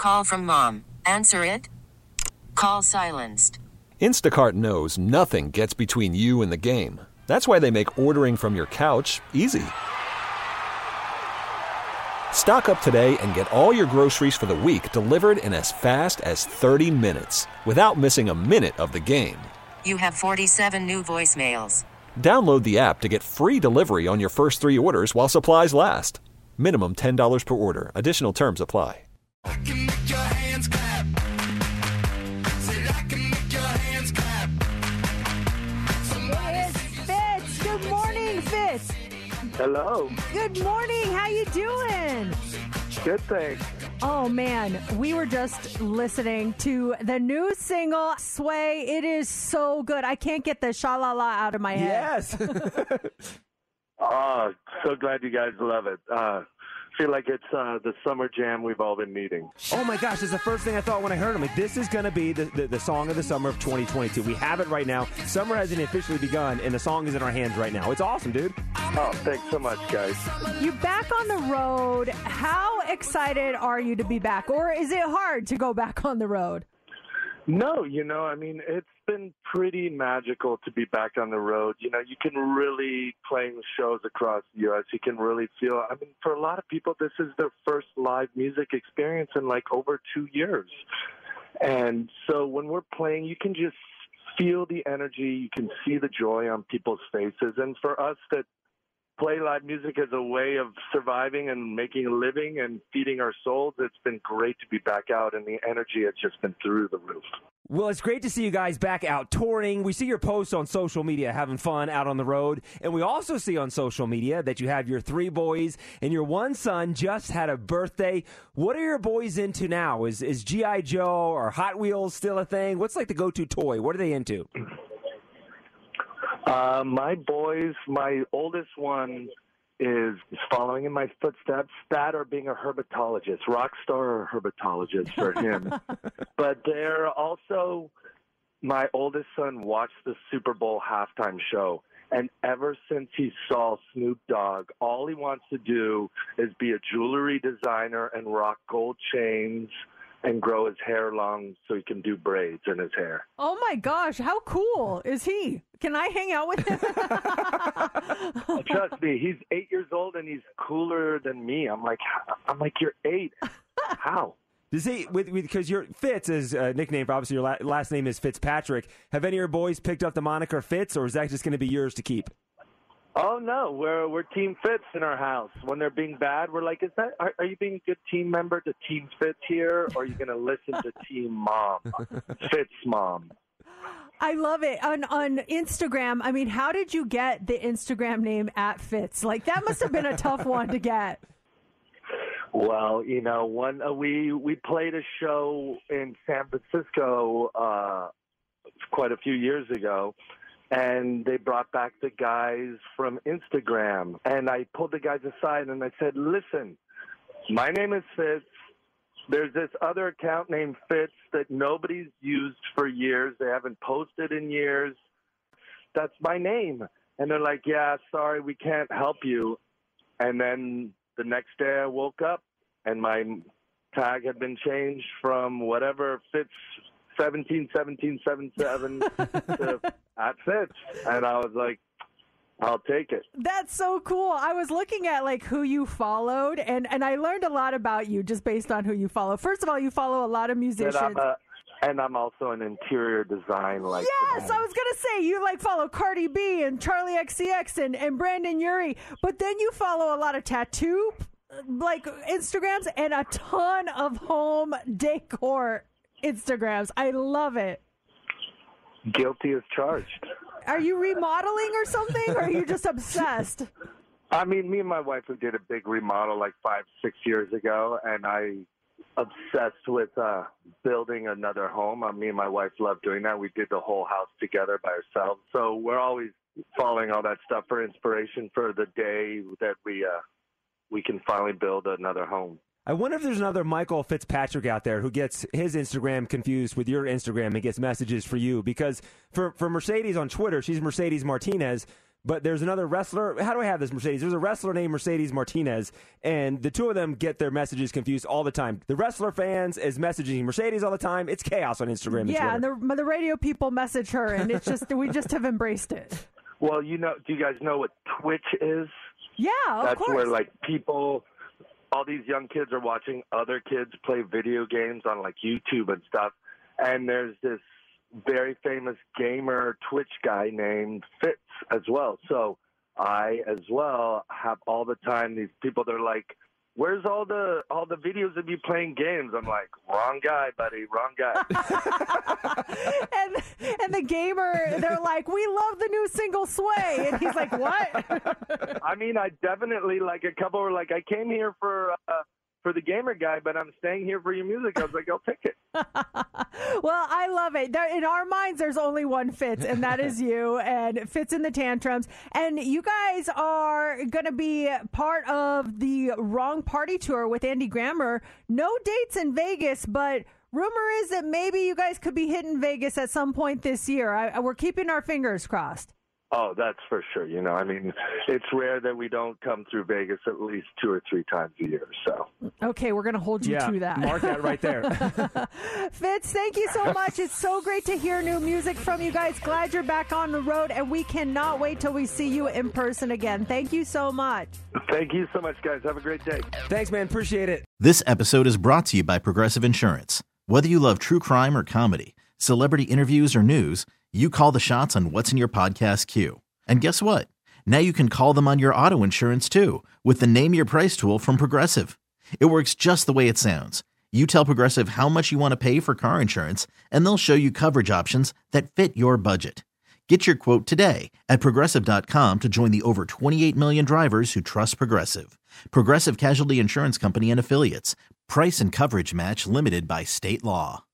Call from mom. Answer it. Call silenced. Instacart knows nothing gets between you and the game. That's why they make ordering from your couch easy. Stock up today and get all your groceries for the week delivered in as fast as 30 minutes without missing a minute of the game. You have 47 new voicemails. Download the app to get free delivery on your first 3 orders while supplies last. Minimum $10 per order. Additional terms apply. I can make your hands clap. Said I can make your hands clap. It's Fitz. Good morning, Fitz. Hello. Good morning. How you doing? Good, thanks. Oh, man. We were just listening to the new single, Sway. It is so good. I can't get the sha-la-la out of my head. Yes. Oh, so glad you guys love it. Feel like it's the summer jam we've all been needing. Oh, my gosh. That's the first thing I thought when I heard him. Like, this is going to be the song of the summer of 2022. We have it right now. Summer hasn't officially begun, and the song is in our hands right now. It's awesome, dude. Oh, thanks so much, guys. You back on the road. How excited are you to be back? Or is it hard to go back on the road? No, it's been pretty magical to be back on the road. You can really, playing shows across the U.S., you can really feel, for a lot of people, this is their first live music experience in over 2 years. And so when we're playing, you can just feel the energy, you can see the joy on people's faces. And for us that play live music as a way of surviving and making a living and feeding our souls, it's been great to be back out, and the energy has just been through the roof. Well, it's great to see you guys back out touring. We see your posts on social media having fun out on the road. And we also see on social media that you have your 3 boys and your 1 son just had a birthday. What are your boys into now? Is G.I. Joe or Hot Wheels still a thing? What's the go-to toy? What are they into? My boys, my oldest one is following in my footsteps, that or being a herpetologist, rock star herpetologist for him. But they're also, my oldest son watched the Super Bowl halftime show. And ever since he saw Snoop Dogg, all he wants to do is be a jewelry designer and rock gold chains and grow his hair long so he can do braids in his hair. Oh, my gosh. How cool is he? Can I hang out with him? Trust me, he's 8 years old and he's cooler than me. I'm like, you're 8. How? Does he, because your Fitz is a nickname, obviously your last name is Fitzpatrick. Have any of your boys picked up the moniker Fitz, or is that just going to be yours to keep? Oh, no, we're Team Fitz in our house. When they're being bad, we're like, are you being a good team member to Team Fitz here, or are you going to listen to Team Mom, Fitz Mom? I love it. On Instagram, how did you get the Instagram name @Fitz? That must have been a tough one to get. Well, we played a show in San Francisco quite a few years ago, and they brought back the guys from Instagram. And I pulled the guys aside and I said, listen, my name is Fitz. There's this other account named Fitz that nobody's used for years. They haven't posted in years. That's my name. And they're like, yeah, sorry, we can't help you. And then the next day I woke up and my tag had been changed from whatever Fitz 177777 to @Fitz. And I was like, I'll take it. That's so cool. I was looking at who you followed, and I learned a lot about you just based on who you follow. First of all, you follow a lot of musicians. And I'm also an interior design Yes, I was going to say, you follow Cardi B and Charlie XCX and Brandon Urie, but then you follow a lot of tattoo Instagrams and a ton of home decor Instagrams. I love it. Guilty as charged. Are you remodeling or something, or are you just obsessed? Me and my wife, we did a big remodel 5-6 years ago, and I obsessed with building another home. Me and my wife love doing that. We did the whole house together by ourselves. So we're always following all that stuff for inspiration for the day that we can finally build another home. I wonder if there's another Michael Fitzpatrick out there who gets his Instagram confused with your Instagram and gets messages for you. Because for Mercedes on Twitter, she's Mercedes Martinez, but there's another wrestler. How do I have this, Mercedes? There's a wrestler named Mercedes Martinez, and the two of them get their messages confused all the time. The wrestler fans is messaging Mercedes all the time. It's chaos on Instagram and Yeah, Twitter. and the radio people message her, and it's just we just have embraced it. Well, do you guys know what Twitch is? Yeah, of That's course. where like people, all these young kids are watching other kids play video games on like YouTube and stuff. And there's this very famous gamer Twitch guy named Fitz as well. So I as well have all the time these people that are like, "Where's all the videos of you playing games?" I'm like, "Wrong guy, buddy, wrong guy." and the gamer, they're like, "We love the new single Sway," and he's like, "What?" I mean, I definitely, like, a couple were like, "I came here for the gamer guy, but I'm staying here for your music." I was like, "I'll take it." Well, I love it. In our minds, there's only one Fitz, and that is you, and Fitz in the Tantrums. And you guys are going to be part of the Wrong Party Tour with Andy Grammer. No dates in Vegas, but rumor is that maybe you guys could be hitting Vegas at some point this year. We're keeping our fingers crossed. Oh, that's for sure. I mean, it's rare that we don't come through Vegas at least 2 or 3 times a year. So, okay, we're going to hold you to that. Mark that right there. Fitz, thank you so much. It's so great to hear new music from you guys. Glad you're back on the road, and we cannot wait till we see you in person again. Thank you so much. Thank you so much, guys. Have a great day. Thanks, man. Appreciate it. This episode is brought to you by Progressive Insurance. Whether you love true crime or comedy, celebrity interviews or news, you call the shots on what's in your podcast queue. And guess what? Now you can call them on your auto insurance too with the Name Your Price tool from Progressive. It works just the way it sounds. You tell Progressive how much you want to pay for car insurance, and they'll show you coverage options that fit your budget. Get your quote today at Progressive.com to join the over 28 million drivers who trust Progressive. Progressive Casualty Insurance Company and Affiliates. Price and coverage match limited by state law.